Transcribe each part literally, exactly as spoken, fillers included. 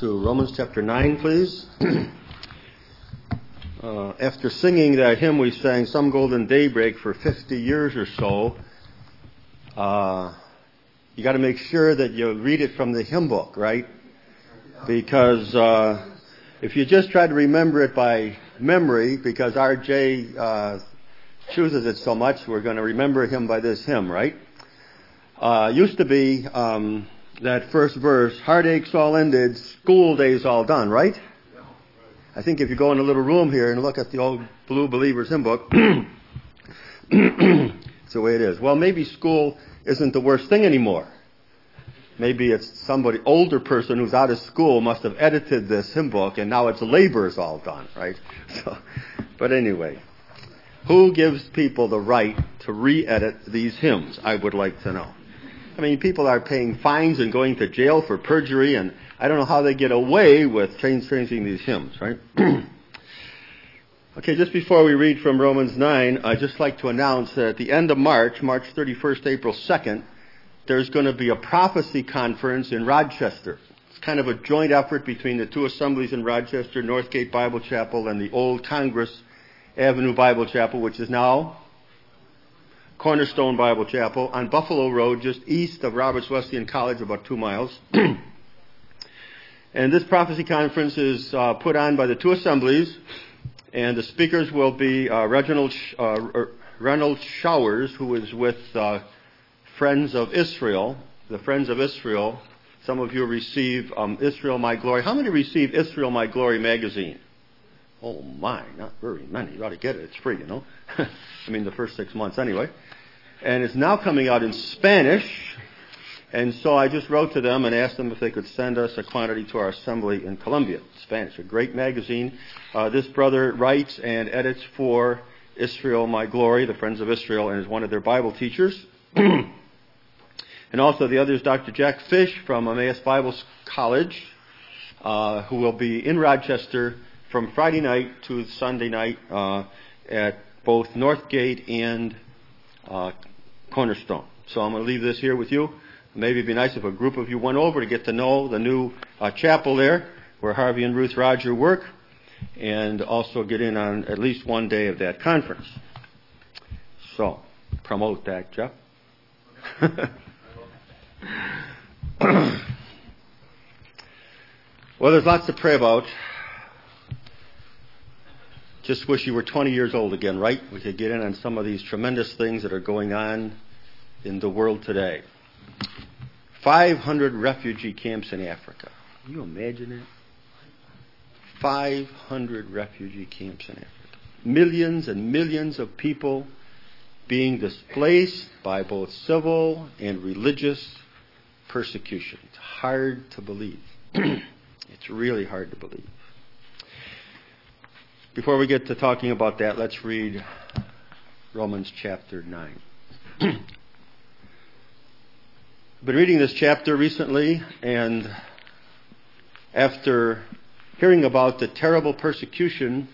to Romans chapter nine, please. uh, after singing that hymn we sang, Some Golden Daybreak, for fifty years or so, uh, you got to make sure that you read it from the hymn book, right? Because uh, if you just try to remember it by memory, because R J uh, chooses it so much, we're going to remember him by this hymn, right? Uh, used to be um, that first verse, heartaches all ended, school days all done, right? I think if you go in a little room here and look at the old Blue Believers hymn book, it's the way it is. Well, maybe school isn't the worst thing anymore. Maybe it's somebody, older person who's out of school must have edited this hymn book and now its labor is all done, right? So, but anyway, who gives people the right to re-edit these hymns, I would like to know. I mean, people are paying fines and going to jail for perjury, and I don't know how they get away with changing these hymns, right? Okay, just before we read from Romans nine, I'd just like to announce that at the end of March, March thirty-first, April second, there's going to be a prophecy conference in Rochester. It's kind of a joint effort between the two assemblies in Rochester, Northgate Bible Chapel and the old Congress Avenue Bible Chapel, which is now Cornerstone Bible Chapel on Buffalo Road, just east of Roberts Wesleyan College, about two miles. And this prophecy conference is uh, put on by the two assemblies, and the speakers will be uh, Reginald uh, Reynolds Showers, who is with uh, Friends of Israel. The Friends of Israel. Some of you receive um, Israel My Glory. How many receive Israel My Glory magazine? Oh my, not very many. You ought to get it. It's free, you know. I mean, the first six months anyway. And it's now coming out in Spanish. And so I just wrote to them and asked them if they could send us a quantity to our assembly in Columbia. Spanish, a great magazine. Uh, this brother writes and edits for Israel My Glory, the Friends of Israel, and is one of their Bible teachers. And also the other is Doctor Jack Fish from Emmaus Bible College, uh, who will be in Rochester from Friday night to Sunday night uh, at both Northgate and uh, Cornerstone. So I'm going to leave this here with you. Maybe it'd be nice if a group of you went over to get to know the new uh, chapel there, where Harvey and Ruth Roger work, and also get in on at least one day of that conference. So, promote that, Jeff. Well, there's lots to pray about. Just wish you were twenty years old again, right? We could get in on some of these tremendous things that are going on in the world today. five hundred refugee camps in Africa. Can you imagine that? five hundred refugee camps in Africa. Millions and millions of people being displaced by both civil and religious persecution. It's hard to believe. It's really hard to believe. Before we get to talking about that, let's read Romans chapter nine. I've been reading this chapter recently, and after hearing about the terrible persecution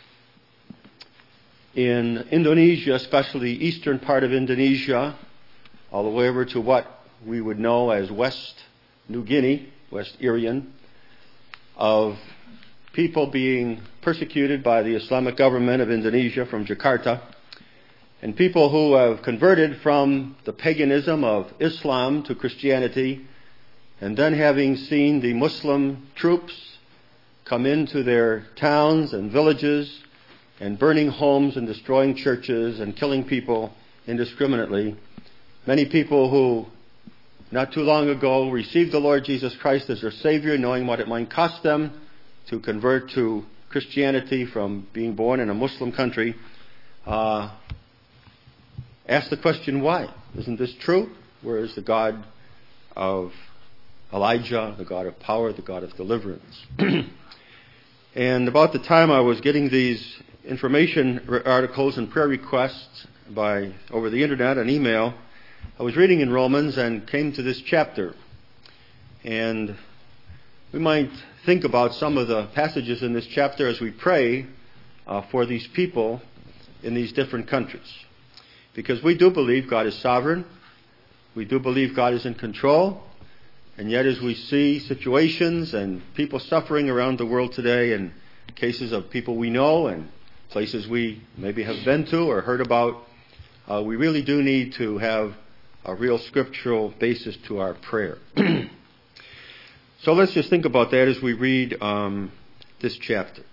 in Indonesia, especially the eastern part of Indonesia, all the way over to what we would know as West New Guinea, West Irian, of people being persecuted by the Islamic government of Indonesia from Jakarta, and people who have converted from the paganism of Islam to Christianity, and then having seen the Muslim troops come into their towns and villages and burning homes and destroying churches and killing people indiscriminately. Many people who not too long ago received the Lord Jesus Christ as their Savior, knowing what it might cost them to convert to Christianity from being born in a Muslim country, uh, ask the question, why? Isn't this true? Where is the God of Elijah, the God of power, the God of deliverance? And about the time I was getting these information articles and prayer requests by over the internet and email, I was reading in Romans and came to this chapter. And we might think about some of the passages in this chapter as we pray uh, for these people in these different countries. Because we do believe God is sovereign. We do believe God is in control. And yet as we see situations and people suffering around the world today, and cases of people we know and places we maybe have been to or heard about, uh, we really do need to have a real scriptural basis to our prayer. So let's just think about that as we read um, this chapter.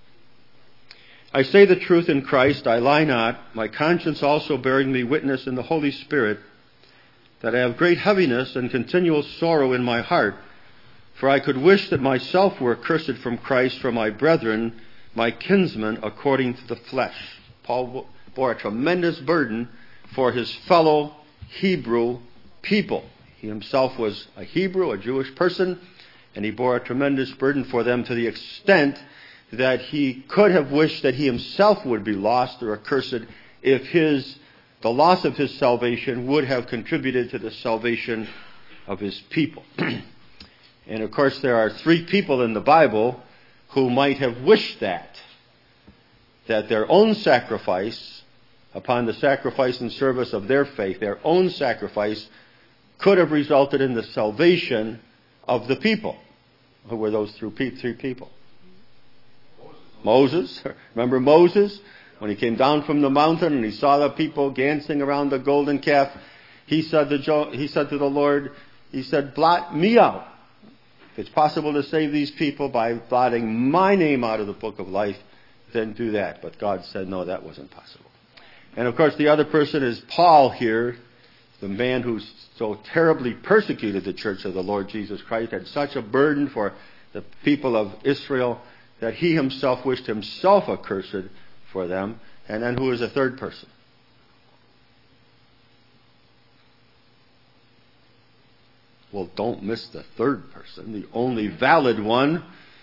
I say the truth in Christ, I lie not, my conscience also bearing me witness in the Holy Spirit, that I have great heaviness and continual sorrow in my heart, for I could wish that myself were accursed from Christ for my brethren, my kinsmen, according to the flesh. Paul bore a tremendous burden for his fellow Hebrew people. He himself was a Hebrew, a Jewish person, and he bore a tremendous burden for them to the extent that he could have wished that he himself would be lost or accursed if his the loss of his salvation would have contributed to the salvation of his people. And of course there are three people in the Bible who might have wished that, that their own sacrifice, upon the sacrifice and service of their faith, their own sacrifice could have resulted in the salvation of the people. Who were those three people? Moses. Remember Moses? When he came down from the mountain and he saw the people dancing around the golden calf, he said to, Jo- he said to the Lord, he said, blot me out. If it's possible to save these people by blotting my name out of the book of life, then do that. But God said, no, that wasn't possible. And of course the other person is Paul here, the man who so terribly persecuted the church of the Lord Jesus Christ, had such a burden for the people of Israel that he himself wished himself accursed for them. And then who is the third person? Well, don't miss the third person, the only valid one.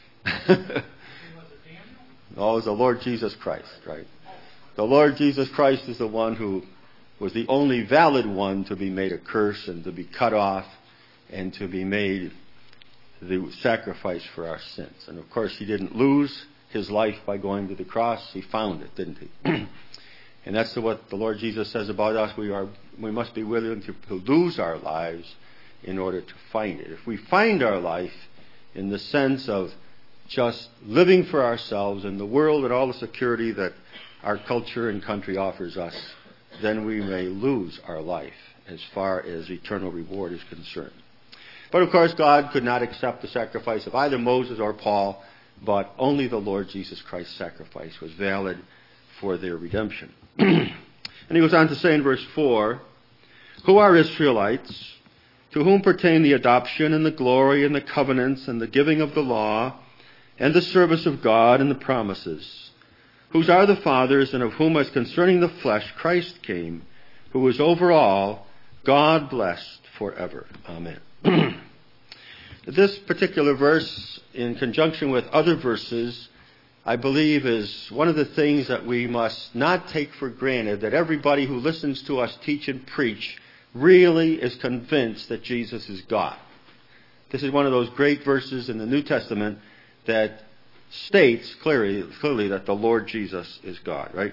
No, it's the Lord Jesus Christ, right? The Lord Jesus Christ is the one who was the only valid one to be made a curse and to be cut off and to be made the sacrifice for our sins. And of course he didn't lose his life by going to the cross. He found it, didn't he? And that's what the Lord Jesus says about us. We are, we must be willing to, to lose our lives in order to find it. If we find our life in the sense of just living for ourselves in the world and all the security that our culture and country offers us, then we may lose our life as far as eternal reward is concerned. But of course, God could not accept the sacrifice of either Moses or Paul, but only the Lord Jesus Christ's sacrifice was valid for their redemption. And he goes on to say in verse four, who are Israelites, to whom pertain the adoption and the glory and the covenants and the giving of the law and the service of God and the promises, whose are the fathers, and of whom as concerning the flesh Christ came, who is over all, God blessed forever. Amen. This particular verse, in conjunction with other verses, I believe is one of the things that we must not take for granted, that everybody who listens to us teach and preach really is convinced that Jesus is God. This is one of those great verses in the New Testament that states clearly, clearly that the Lord Jesus is God, right?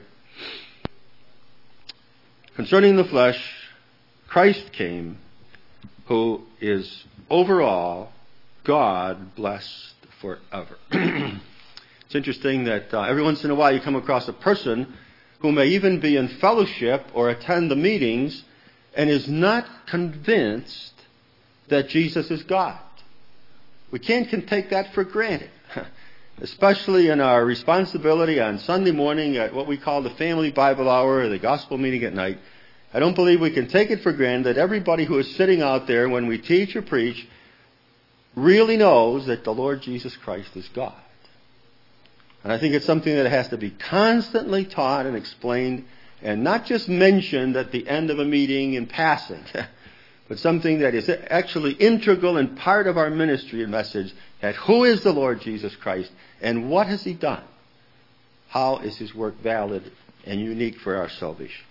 Concerning the flesh, Christ came, who is over all, God blessed forever. It's interesting that uh, every once in a while you come across a person who may even be in fellowship or attend the meetings and is not convinced that Jesus is God. We can't can take that for granted. Especially in our responsibility on Sunday morning at what we call the Family Bible Hour or the Gospel Meeting at night. I don't believe we can take it for granted that everybody who is sitting out there when we teach or preach really knows that the Lord Jesus Christ is God. And I think it's something that has to be constantly taught and explained, and not just mentioned at the end of a meeting in passing, but something that is actually integral and part of our ministry and message, that who is the Lord Jesus Christ and what has He done? How is His work valid and unique for our salvation?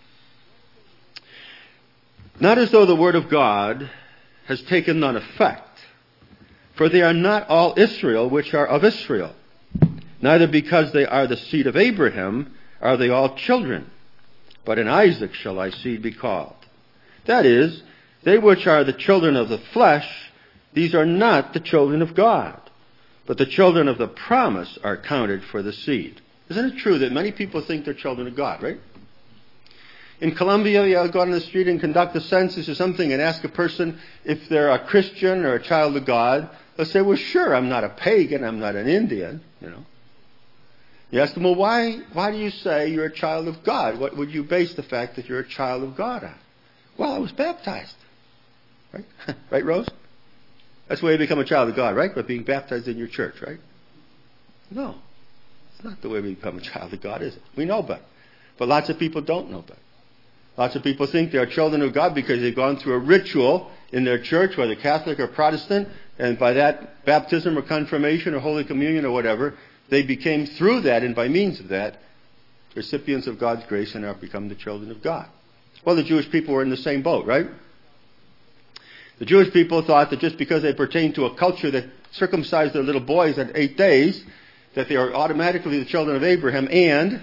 Not as though the Word of God has taken none effect, for they are not all Israel which are of Israel. Neither because they are the seed of Abraham are they all children, but in Isaac shall thy seed be called. That is, they which are the children of the flesh These are not the children of God, but the children of the promise are counted for the seed. Isn't it true that many people think they're children of God, right? In Colombia, you go on the street and conduct a census or something and ask a person if they're a Christian or a child of God. They'll say, well, sure, I'm not a pagan, I'm not an Indian, you know. You ask them, well, why, why do you say you're a child of God? What would you base the fact that you're a child of God on? Well, I was baptized. Right? Right, Rose? That's the way you become a child of God, right? By being baptized in your church, right? No. It's not the way we become a child of God, is it? We know better. But lots of people don't know better. Lots of people think they're children of God because they've gone through a ritual in their church, whether Catholic or Protestant, and by that baptism or confirmation or Holy Communion or whatever, they became through that and by means of that recipients of God's grace and have become the children of God. Well, the Jewish people were in the same boat, right? The Jewish people thought that just because they pertained to a culture that circumcised their little boys at eight days, that they are automatically the children of Abraham and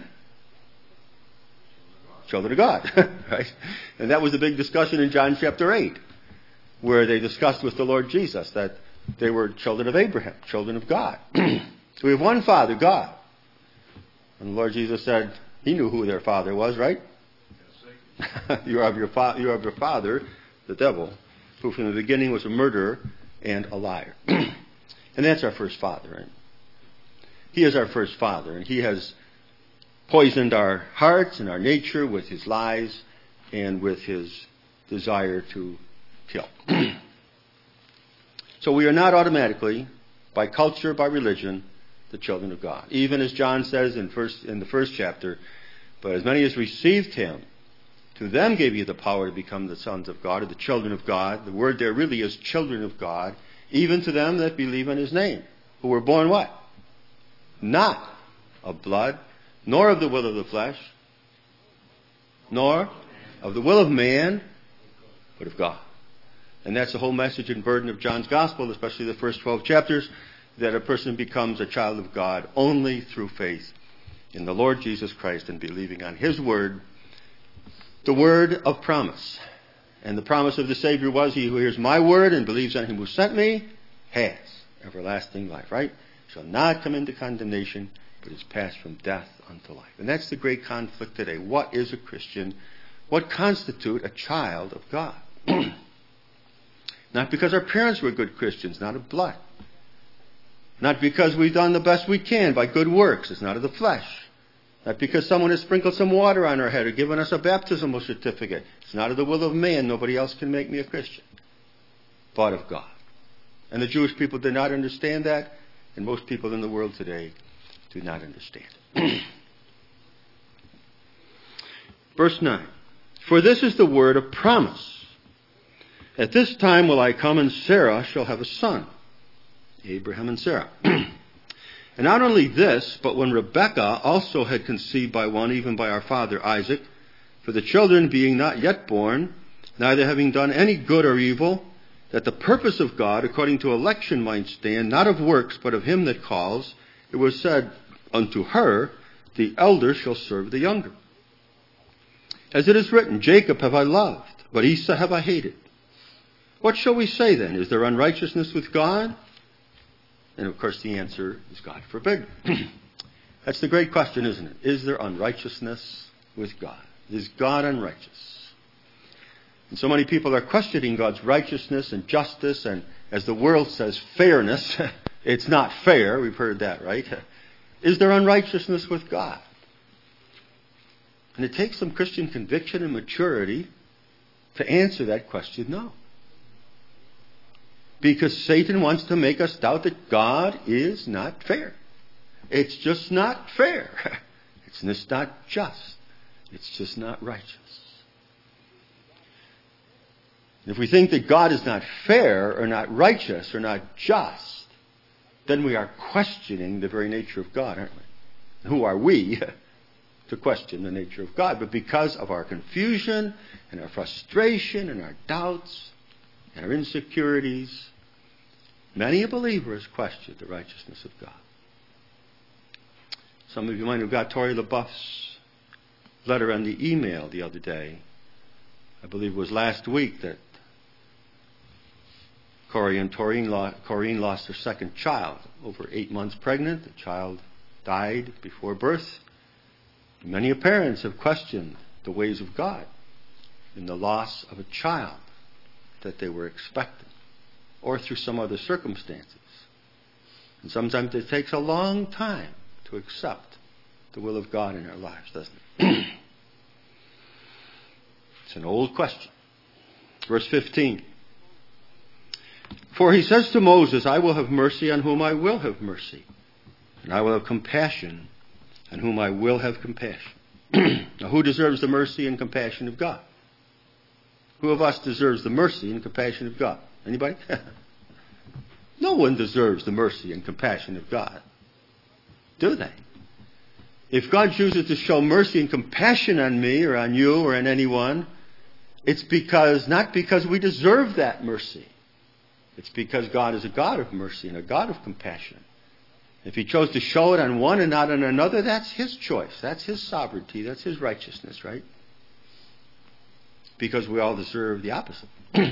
children of God, right? And that was the big discussion in John chapter eight, where they discussed with the Lord Jesus that they were children of Abraham, children of God. So we have one Father, God. And the Lord Jesus said He knew who their father was, right? you, are of your fa- you are of your father, the devil, who from the beginning was a murderer and a liar. And that's our first father, right? He is our first father, and he has poisoned our hearts and our nature with his lies and with his desire to kill. So we are not automatically, by culture, by religion, the children of God. Even as John says in first in the first chapter, but as many as received him, to them gave you the power to become the sons of God, or the children of God. The word there really is children of God, even to them that believe in his name, who were born what? Not of blood, nor of the will of the flesh, nor of the will of man, but of God. And that's the whole message and burden of John's Gospel, especially the first twelve chapters, that a person becomes a child of God only through faith in the Lord Jesus Christ and believing on his word, the word of promise. And the promise of the Savior was, he who hears my word and believes on him who sent me has everlasting life, right? Shall not come into condemnation, but is passed from death unto life. And that's the great conflict today. What is a Christian? What constitutes a child of God? Not because our parents were good Christians, not of blood. Not because we've done the best we can by good works. It's not of the flesh. Not because someone has sprinkled some water on our head or given us a baptismal certificate. It's not of the will of man. Nobody else can make me a Christian. But of God. And the Jewish people did not understand that. And most people in the world today do not understand it. Verse nine. For this is the word of promise. At this time will I come, and Sarah shall have a son. Abraham and Sarah. And not only this, but when Rebekah also had conceived by one, even by our father Isaac, for the children being not yet born, neither having done any good or evil, that the purpose of God according to election might stand, not of works, but of him that calls, it was said unto her, the elder shall serve the younger. As it is written, Jacob have I loved, but Esau have I hated. What shall we say then? Is there unrighteousness with God? And of course the answer is God forbid. That's the great question, isn't it? Is there unrighteousness with God? Is God unrighteous? And so many people are questioning God's righteousness and justice and, as the world says, fairness. It's not fair. We've heard that, right? Is there unrighteousness with God? And it takes some Christian conviction and maturity to answer that question, no. Because Satan wants to make us doubt that God is not fair. It's just not fair. It's just not just. It's just not righteous. If we think that God is not fair or not righteous or not just, then we are questioning the very nature of God, aren't we? Who are we to question the nature of God? But because of our confusion and our frustration and our doubts and our insecurities, many a believer has questioned the righteousness of God. Some of you might have got Tori LaBeouf's letter on the email the other day. I believe it was last week that Corey and Taurine lo- Corrine lost their second child. Over eight months pregnant, the child died before birth. Many parents have questioned the ways of God in the loss of a child that they were expecting, or through some other circumstances. And sometimes it takes a long time to accept the will of God in our lives, doesn't it? It's an old question. Verse fifteen. For he says to Moses, I will have mercy on whom I will have mercy, and I will have compassion on whom I will have compassion. Now, who deserves the mercy and compassion of God? Who of us deserves the mercy and compassion of God? Anybody? No one deserves the mercy and compassion of God, do they? If God chooses to show mercy and compassion on me or on you or on anyone, it's because, not because we deserve that mercy. It's because God is a God of mercy and a God of compassion. If he chose to show it on one and not on another, that's his choice. That's his sovereignty. That's his righteousness, right? Because we all deserve the opposite.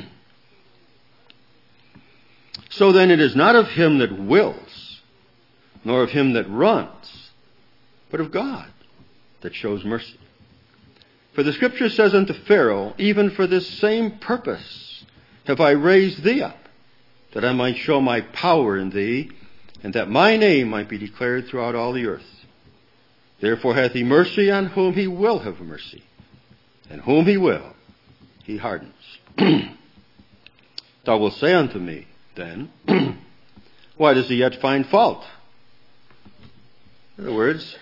So then it is not of him that wills, nor of him that runs, but of God that shows mercy. For the Scripture says unto Pharaoh, even for this same purpose have I raised thee up, that I might show my power in thee, and that my name might be declared throughout all the earth. Therefore hath he mercy on whom he will have mercy, and whom he will, he hardens. Thou wilt say unto me, then, why does he yet find fault? In other words,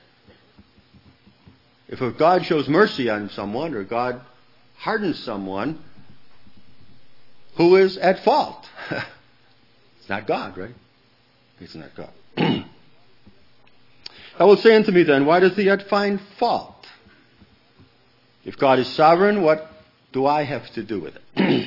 if God shows mercy on someone, or God hardens someone, who is at fault? It's not God, right? It's not God. I will say unto me then, why does he yet find fault? If God is sovereign, what do I have to do with it?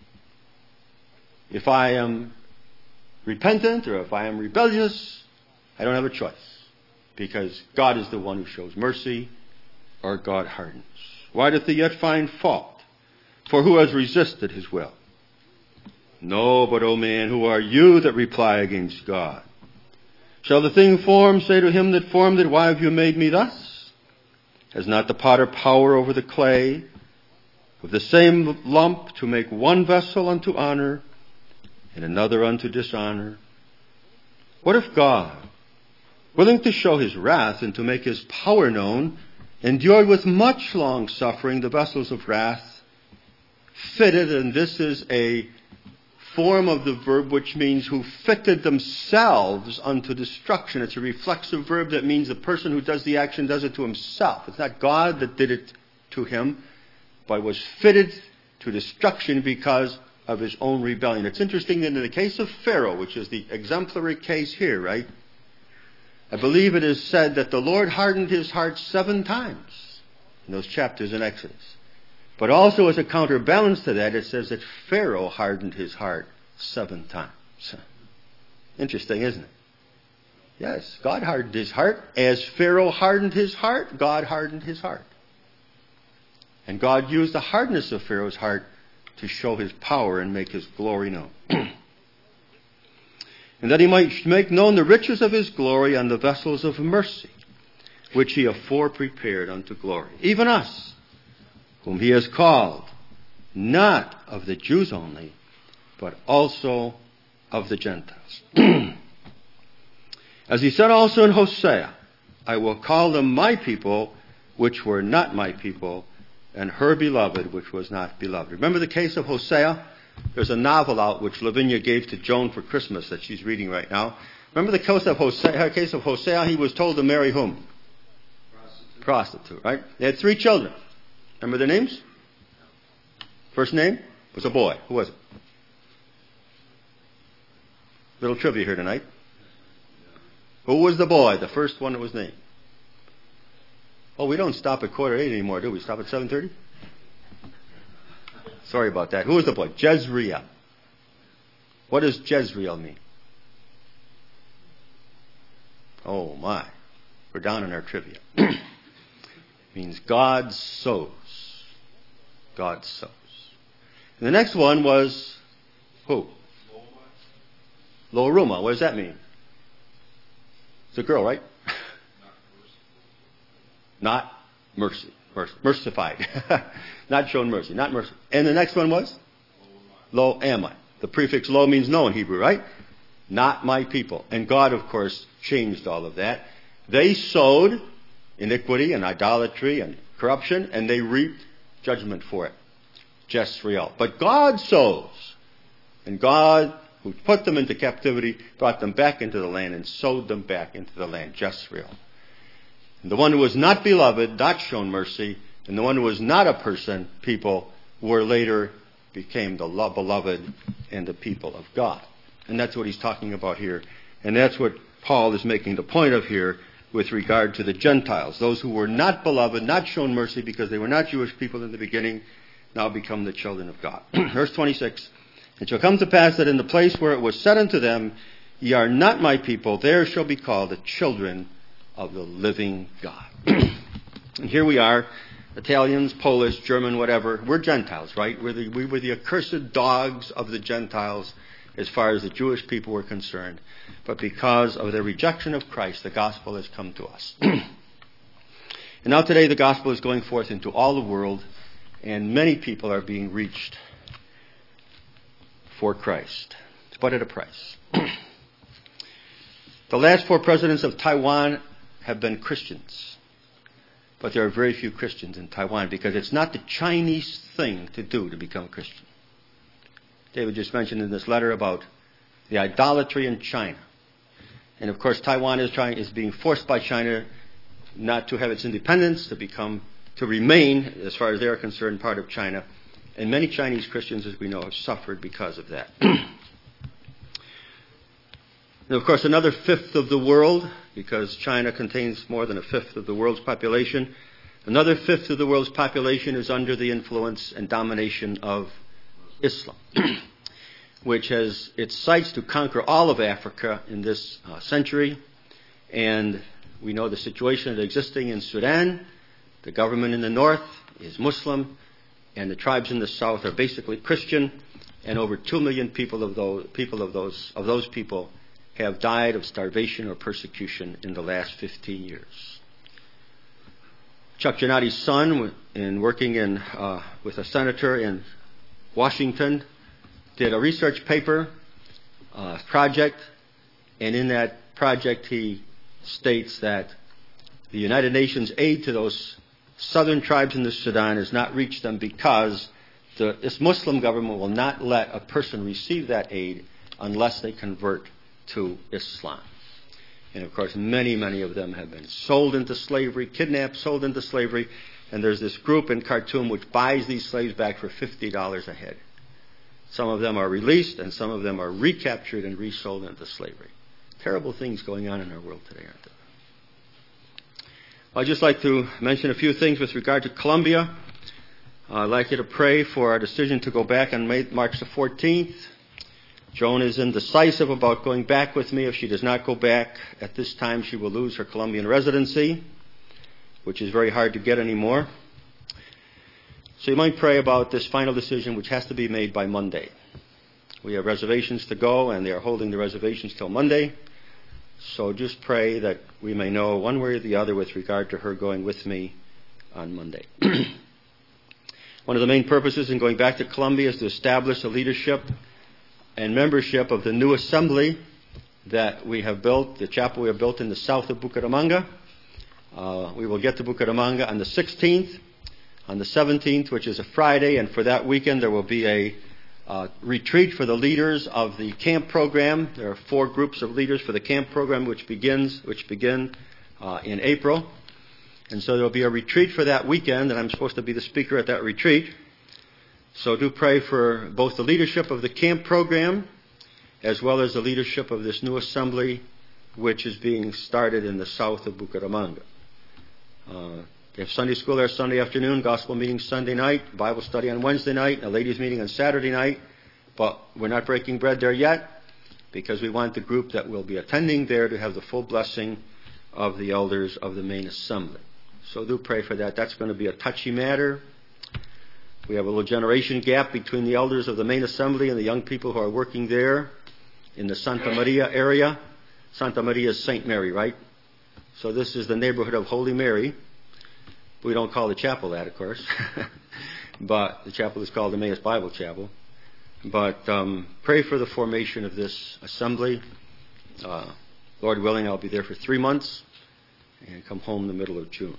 If I am repentant or if I am rebellious, I don't have a choice. Because God is the one who shows mercy, or God hardens. Why doth he yet find fault? For who has resisted his will? No, but, O man, who are you that reply against God? Shall the thing formed say to him that formed it, why have you made me thus? Has not the potter power over the clay, of the same lump to make one vessel unto honor, and another unto dishonor? What if God, willing to show his wrath and to make his power known, endured with much long suffering the vessels of wrath, fitted, and this is a form of the verb which means who fitted themselves unto destruction. It's a reflexive verb that means the person who does the action does it to himself. It's not God that did it to him, but was fitted to destruction because of his own rebellion. It's interesting that in the case of Pharaoh, which is the exemplary case here, right? I believe it is said that the Lord hardened his heart seven times in those chapters in Exodus. But also as a counterbalance to that, it says that Pharaoh hardened his heart seven times. Interesting, isn't it? Yes, God hardened his heart. As Pharaoh hardened his heart, God hardened his heart. And God used the hardness of Pharaoh's heart to show his power and make his glory known. And that he might make known the riches of his glory on the vessels of mercy, which he afore prepared unto glory. Even us, whom he has called, not of the Jews only, but also of the Gentiles. As he said also in Hosea, I will call them my people, which were not my people, and her beloved, which was not beloved. Remember the case of Hosea? There's a novel out which Lavinia gave to Joan for Christmas that she's reading right now. Remember the case of Hosea? Case of Hosea, he was told to marry whom? Prostitute. Prostitute, right? They had three children. Remember their names? First name was a boy. Who was it? Little trivia here tonight. Who was the boy? The first one that was named. Oh, we don't stop at quarter eight anymore, do we? Stop at seven thirty? Sorry about that. Who was the boy? Jezreel. What does Jezreel mean? Oh my. We're down in our trivia. It means God sows. God sows. And the next one was who? Lo Aruma. What does that mean? It's a girl, right? Not mercy. Mercy. Mercified. Not shown mercy. Not mercy. And the next one was? Lo Ammi. The prefix lo means no in Hebrew, right? Not my people. And God, of course, changed all of that. They sowed iniquity and idolatry and corruption, and they reaped judgment for it. Jezreel. But God sows. And God, who put them into captivity, brought them back into the land and sowed them back into the land. Jezreel. And the one who was not beloved, not shown mercy, and the one who was not a person, people, were later became the beloved and the people of God. And that's what he's talking about here. And that's what Paul is making the point of here with regard to the Gentiles. Those who were not beloved, not shown mercy because they were not Jewish people in the beginning, now become the children of God. Verse twenty-six. It shall come to pass that in the place where it was said unto them, Ye are not my people, there shall be called the children of the living God. And here we are, Italians, Polish, German, whatever. We're Gentiles, right? We're the, we were the accursed dogs of the Gentiles as far as the Jewish people were concerned. But because of their rejection of Christ, the gospel has come to us. And now today the gospel is going forth into all the world, and many people are being reached for Christ, but at a price. The last four presidents of Taiwan have been Christians. But there are very few Christians in Taiwan because it's not the Chinese thing to do to become a Christian. David just mentioned in this letter about the idolatry in China. And of course Taiwan is trying is being forced by China not to have its independence, to become to remain, as far as they are concerned, part of China. And many Chinese Christians, as we know, have suffered because of that. And of course, another fifth of the world, because China contains more than a fifth of the world's population, another fifth of the world's population is under the influence and domination of Islam, which has its sights to conquer all of Africa in this uh, century. And we know the situation that's existing in Sudan. The government in the north is Muslim, and the tribes in the south are basically Christian, and over two million people of those people of those of those people have died of starvation or persecution in the last fifteen years. Chuck Giannotti's son, in working in uh, with a senator in Washington, did a research paper uh, project, and in that project he states that the United Nations aid to those southern tribes in the Sudan has not reached them because the, this Muslim government will not let a person receive that aid unless they convert to Islam. And of course, many, many of them have been sold into slavery, kidnapped, sold into slavery. And there's this group in Khartoum which buys these slaves back for fifty dollars a head. Some of them are released, and some of them are recaptured and resold into slavery. Terrible things going on in our world today, aren't there? I'd just like to mention a few things with regard to Colombia. Uh, I'd like you to pray for our decision to go back on May, March the fourteenth. Joan is indecisive about going back with me. If she does not go back at this time, she will lose her Colombian residency, which is very hard to get anymore. So you might pray about this final decision, which has to be made by Monday. We have reservations to go, and they are holding the reservations till Monday. So just pray that we may know one way or the other with regard to her going with me on Monday. One of the main purposes in going back to Colombia is to establish a leadership and membership of the new assembly that we have built, the chapel we have built in the south of Bucaramanga. Uh, we will get to Bucaramanga on the sixteenth. On the seventeenth, which is a Friday, and for that weekend there will be a uh, retreat for the leaders of the camp program. There are four groups of leaders for the camp program, which begins, which begin uh, in April. And so there will be a retreat for that weekend, and I'm supposed to be the speaker at that retreat. So do pray for both the leadership of the camp program as well as the leadership of this new assembly, which is being started in the south of Bucaramanga. Uh, they have Sunday school there Sunday afternoon, gospel meeting Sunday night, Bible study on Wednesday night, and a ladies' meeting on Saturday night. But we're not breaking bread there yet because we want the group that will be attending there to have the full blessing of the elders of the main assembly. So do pray for that. That's going to be a touchy matter. We have a little generation gap between the elders of the main assembly and the young people who are working there. in the Santa Maria area. Santa Maria is Saint Mary, right? So this is the neighborhood of Holy Mary. We don't call the chapel that, of course. But the chapel is called Emmaus Bible Chapel. But um, pray for the formation of this assembly. Uh, Lord willing, I'll be there for three months and come home the middle of June.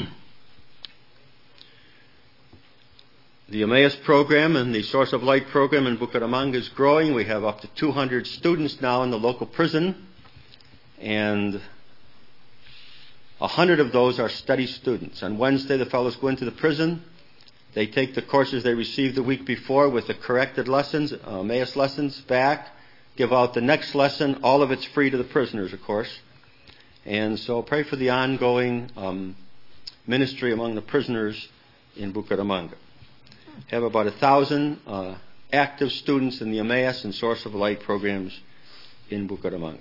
The Emmaus program and the Source of Light program in Bucaramanga is growing. We have up to two hundred students now in the local prison, and one hundred of those are study students. On Wednesday, the fellows go into the prison. They take the courses they received the week before with the corrected lessons, uh, Emmaus lessons, back, give out the next lesson. All of it's free to the prisoners, of course. And so pray for the ongoing um, ministry among the prisoners in Bucaramanga. Have about a thousand uh, active students in the Emmaus and Source of Light programs in Bucaramanga.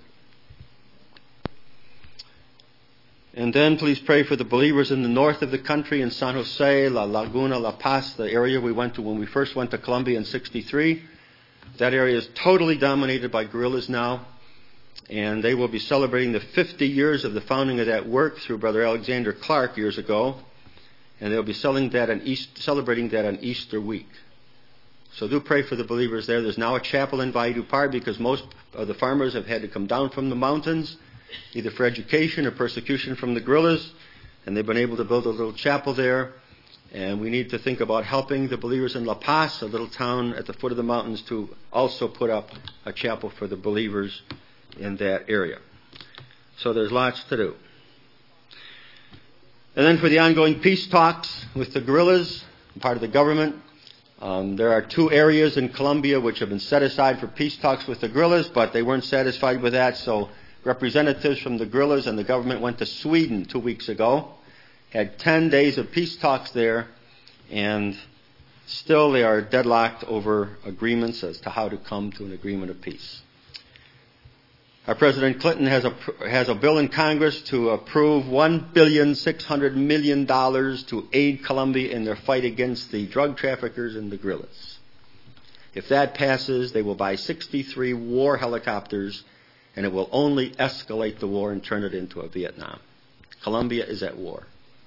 And then please pray for the believers in the north of the country, in San Jose, La Laguna, La Paz, the area we went to when we first went to Colombia in sixty-three. That area is totally dominated by guerrillas now, and they will be celebrating the fifty years of the founding of that work through Brother Alexander Clark years ago, and they'll be celebrating that on East, celebrating that on Easter week. So do pray for the believers there. There's now a chapel in Valledupar because most of the farmers have had to come down from the mountains, either for education or persecution from the guerrillas, and they've been able to build a little chapel there. And we need to think about helping the believers in La Paz, a little town at the foot of the mountains, to also put up a chapel for the believers in that area. So there's lots to do. And then for the ongoing peace talks with the guerrillas, part of the government, um, there are two areas in Colombia which have been set aside for peace talks with the guerrillas, but they weren't satisfied with that, so representatives from the guerrillas and the government went to Sweden two weeks ago, had ten days of peace talks there, and still they are deadlocked over agreements as to how to come to an agreement of peace. Our President Clinton has a, has a bill in Congress to approve one billion six hundred million dollars to aid Colombia in their fight against the drug traffickers and the guerrillas. If that passes, they will buy sixty-three war helicopters, and it will only escalate the war and turn it into a Vietnam. Colombia is at war.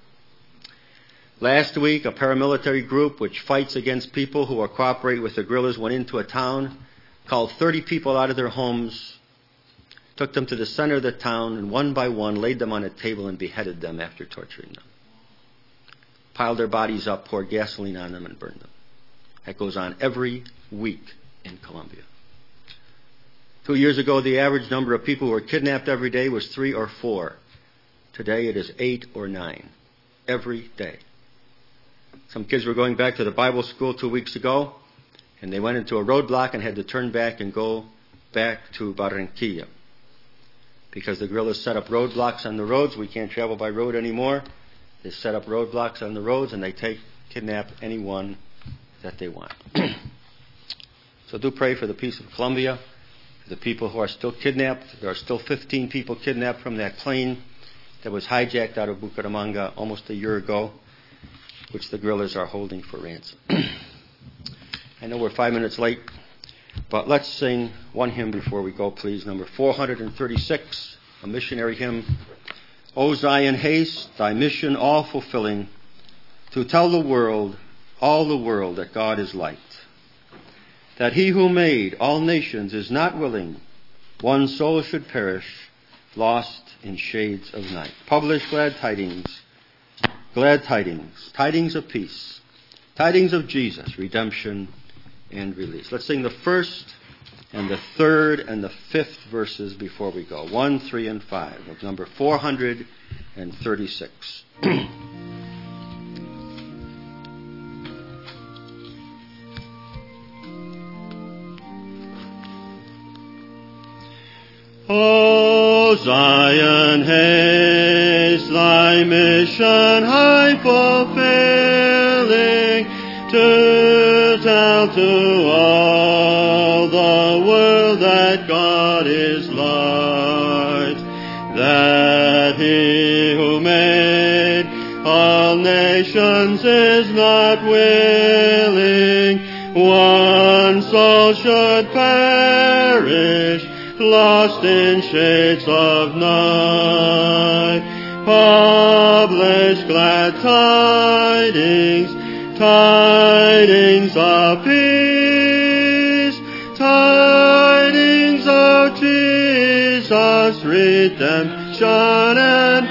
Last week, a paramilitary group which fights against people who are cooperating with the guerrillas went into a town, called thirty people out of their homes, took them to the center of the town, and one by one laid them on a table and beheaded them after torturing them. Piled their bodies up, poured gasoline on them, and burned them. That goes on every week in Colombia. Two years ago, the average number of people who were kidnapped every day was three or four. Today, it is eight or nine. Every day. Some kids were going back to the Bible school two weeks ago, and they went into a roadblock and had to turn back and go back to Barranquilla. Because the guerrillas set up roadblocks on the roads. We can't travel by road anymore. They set up roadblocks on the roads, and they take, kidnap anyone that they want. So do pray for the peace of Colombia, for the people who are still kidnapped. There are still fifteen people kidnapped from that plane that was hijacked out of Bucaramanga almost a year ago, which the guerrillas are holding for ransom. I know we're five minutes late, but let's sing one hymn before we go, please. Number four hundred thirty-six, a missionary hymn. O Zion, haste, thy mission all fulfilling, to tell the world, all the world, that God is light. That he who made all nations is not willing one soul should perish, lost in shades of night. Publish glad tidings, glad tidings, tidings of peace, tidings of Jesus, redemption, and release. Let's sing the first and the third and the fifth verses before we go. One, three, and five of number four hundred thirty-six. O Zion, haste thy mission high fulfilling, to tell to all the world that God is light, that he who made all nations is not willing one soul should perish, lost in shades of night. Publish glad tidings, tidings of peace, tidings of Jesus, redemption and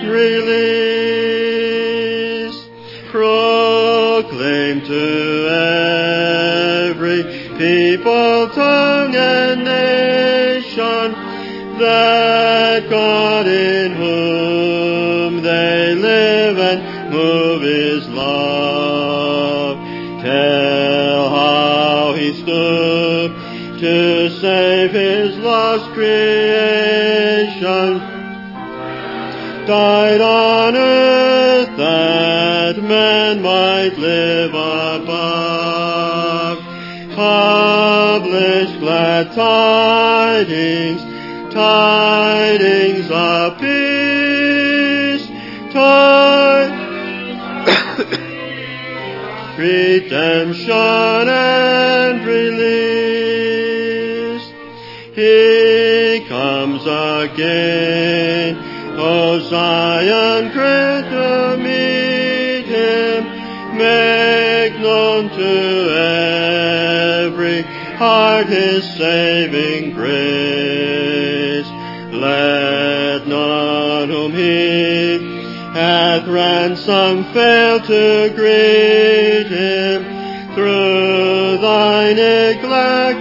release. Proclaim to every people, tongue, and nation that God in whom they live and move is love. Tell how he stooped to save his lost creation, died on earth that man might live above. Publish glad tidings, tidings of peace, tidings redemption and release. He comes again, O Zion, great to meet him. Make known to every heart his saving grace. Let none whom he hath ransomed fail to greet him. Through thy neglect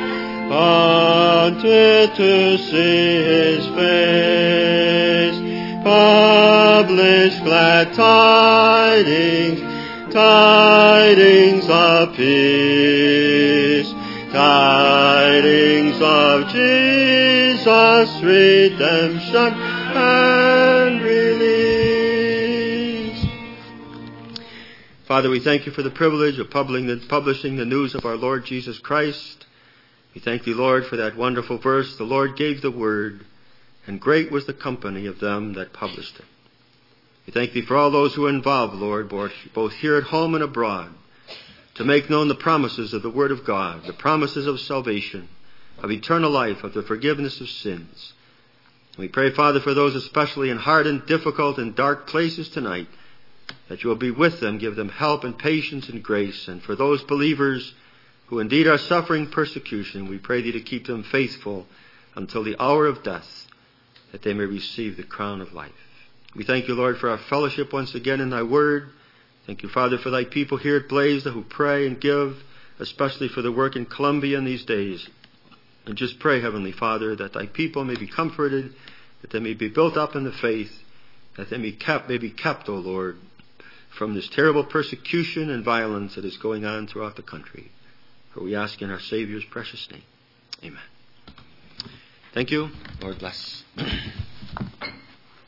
unto to see his face. Publish glad tidings, tidings of peace, tidings of Jesus, redemption and release. Father, we thank you for the privilege of publishing the news of our Lord Jesus Christ. We thank thee, Lord, for that wonderful verse. The Lord gave the word, and great was the company of them that published it. We thank thee for all those who are involved, Lord, both here at home and abroad, to make known the promises of the Word of God, the promises of salvation, of eternal life, of the forgiveness of sins. And we pray, Father, for those especially in hard and difficult and dark places tonight, that you will be with them, give them help and patience and grace. And for those believers who indeed are suffering persecution, we pray thee to keep them faithful until the hour of death, that they may receive the crown of life. We thank you, Lord, for our fellowship once again in thy word. Thank you, Father, for thy people here at Blaze who pray and give, especially for the work in Colombia in these days. And just pray, Heavenly Father, that thy people may be comforted, that they may be built up in the faith, that they may, kept, may be kept, O Lord, from this terrible persecution and violence that is going on throughout the country. For we ask in our Savior's precious name. Amen. Thank you. Lord bless.